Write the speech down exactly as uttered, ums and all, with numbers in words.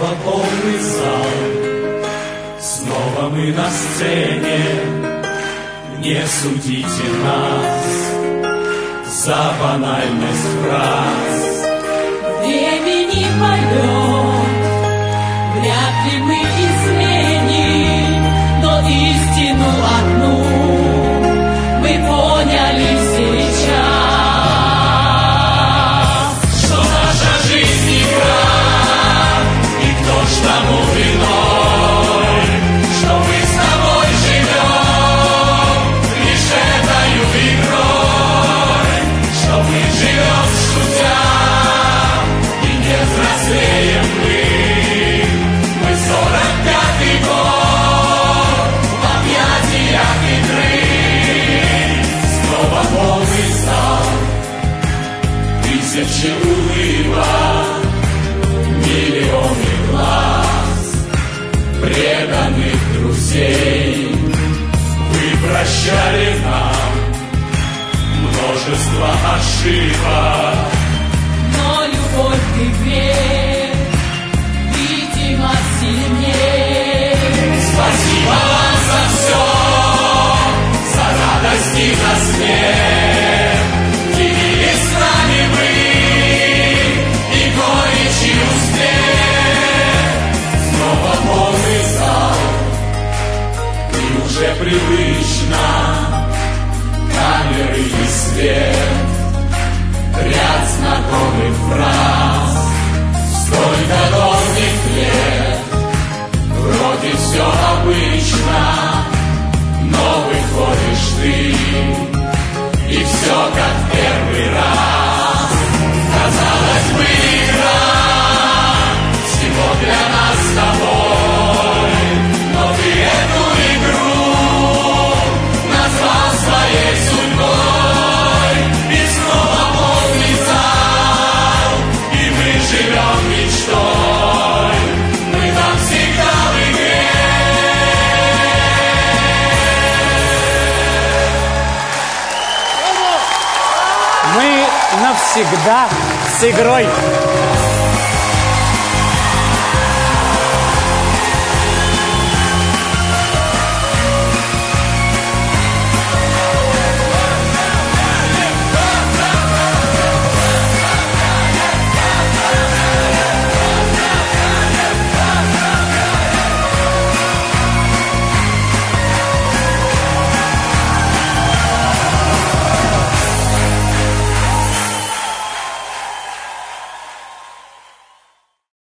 Снова полный зал, снова мы на сцене. Не судите нас за банальность фраз. Времени полет, вряд ли мы изменим, но истину одну мы поняли сейчас. Что наша жизнь игра, и кто ж тому виной, что мы с тобой живем лишь этою игрой, что мы живем шутя, и не взрослеем мы. Мы сорок пятый год в объятиях игры. Снова полный зал, тысячи улыбок, миллионы глаз, преданных друзей. Вы прощали нам множество ошибок, Но любовь к игре, видимо, сильнее. спасибо вам за все, за радость и за смех. Делились с нами вы и горечь, и успех. Снова полный зал, и уже привычно камеры и свет, ряд знакомых фраз, столько долгих лет. Вроде все обычно, но выходишь ты, и все как первый раз. Казалось бы, игра всего для нас с тобой, но ты эту игру назвал своей судьбой. И снова полный зал, и мы живем мечтой. Мы навсегда в игре. Мы навсегда с игрой.